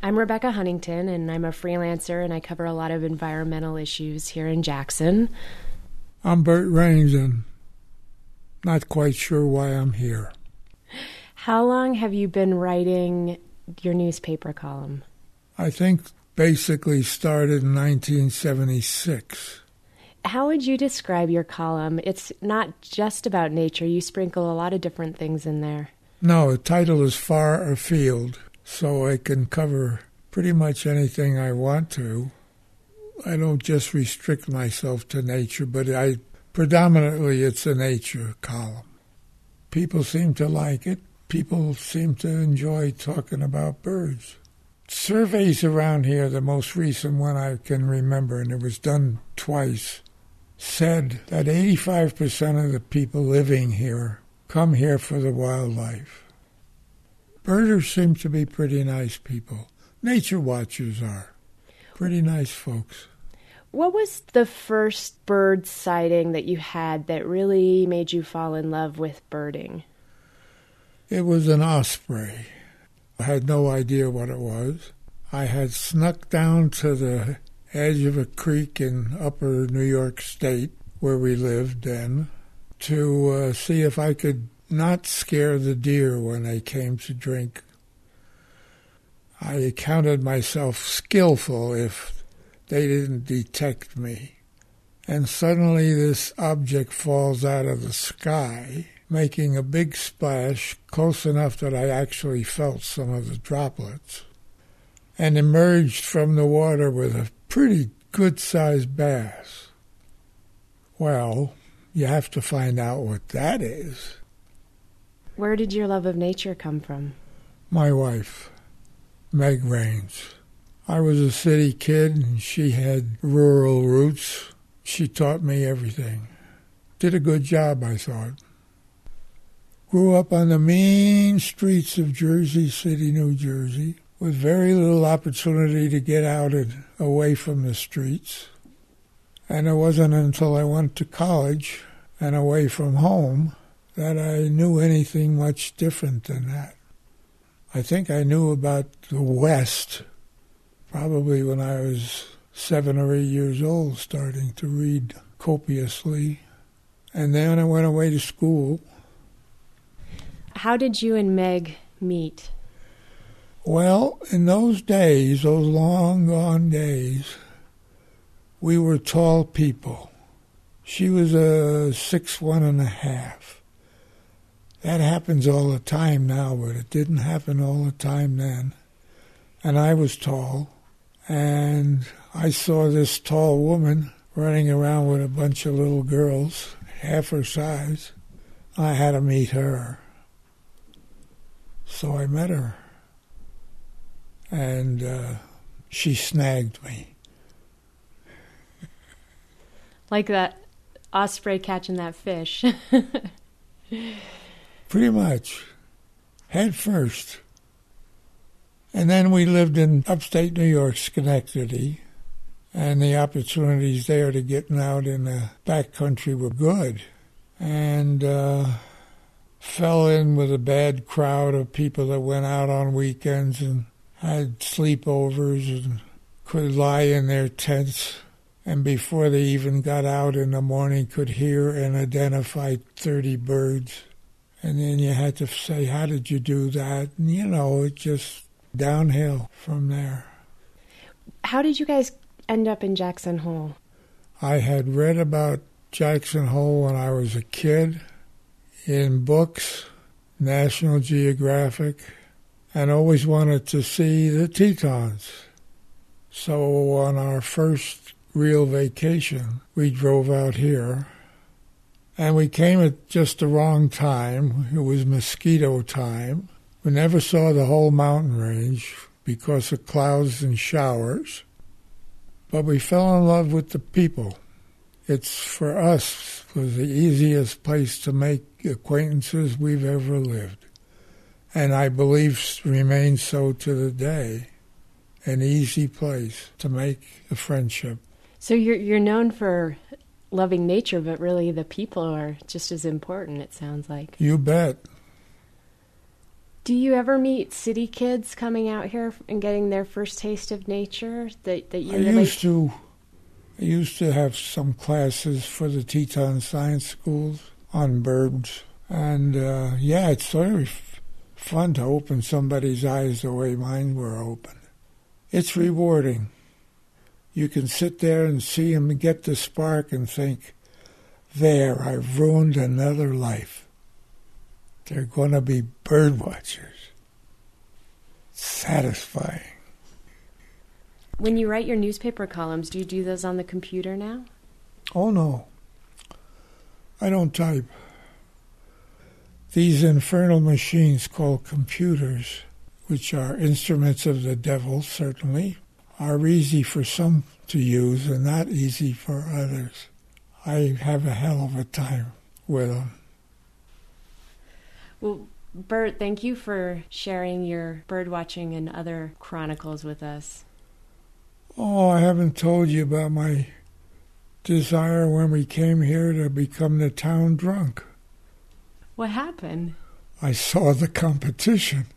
I'm Rebecca Huntington, and I'm a freelancer, and I cover a lot of environmental issues here in Jackson. I'm Bert Raines, and not quite sure why I'm here. How long have you been writing your newspaper column? I think basically started in 1976. How would you describe your column? It's not just about nature. You sprinkle a lot of different things in there. No, the title is Far Afield, so I can cover pretty much anything I want to. I don't just restrict myself to nature, but predominantly it's a nature column. People seem to like it. People seem to enjoy talking about birds. Surveys around here, the most recent one I can remember, and it was done twice, said that 85% of the people living here come here for the wildlife. Birders seem to be pretty nice people. Nature watchers are pretty nice folks. What was the first bird sighting that you had that really made you fall in love with birding? It was an osprey. I had no idea what it was. I had snuck down to the edge of a creek in upper New York State, where we lived then, to see if I could not scare the deer when they came to drink. I counted myself skillful if they didn't detect me. And suddenly this object falls out of the sky, making a big splash close enough that I actually felt some of the droplets, and emerged from the water with a pretty good-sized bass. Well, you have to find out what that is. Where did your love of nature come from? My wife, Meg Raines. I was a city kid, and she had rural roots. She taught me everything. Did a good job, I thought. Grew up on the mean streets of Jersey City, New Jersey, with very little opportunity to get out and away from the streets. And it wasn't until I went to college and away from home that I knew anything much different than that. I think I knew about the West probably when I was 7 or 8 years old, starting to read copiously. And then I went away to school. How did you and Meg meet? Well, in those days, those long gone days, we were tall people. She was a 6'1½". That happens all the time now, but it didn't happen all the time then. And I was tall, and I saw this tall woman running around with a bunch of little girls, half her size. I had to meet her. So I met her. And she snagged me. Like that osprey catching that fish. Pretty much. Head first. And then we lived in upstate New York, Schenectady, and the opportunities there to getting out in the backcountry were good. And fell in with a bad crowd of people that went out on weekends and had sleepovers and could lie in their tents, and before they even got out in the morning could hear and identify 30 birds. And then you had to say, how did you do that? And, it just downhill from there. How did you guys end up in Jackson Hole? I had read about Jackson Hole when I was a kid in books, National Geographic, and always wanted to see the Tetons. So on our first real vacation, we drove out here, and we came at just the wrong time. It was mosquito time. We never saw the whole mountain range because of clouds and showers, but we fell in love with the people. It's, for us, was the easiest place to make acquaintances we've ever lived. And I believe remains so to the day. An easy place to make a friendship. So you're known for loving nature, but really the people are just as important, it sounds like. You bet. Do you ever meet city kids coming out here and getting their first taste of nature that you I used to have some classes for the Teton Science Schools on birds. And, it's very fun to open somebody's eyes the way mine were open. It's rewarding. You can sit there and see them get the spark and think, there, I've ruined another life. They're going to be bird watchers. Satisfying. When you write your newspaper columns, do you do those on the computer now? Oh, no. I don't type. These infernal machines called computers, which are instruments of the devil, certainly, are easy for some to use and not easy for others. I have a hell of a time with them. Well, Bert, thank you for sharing your bird watching and other chronicles with us. Oh, I haven't told you about my desire when we came here to become the town drunk. What happened? I saw the competition.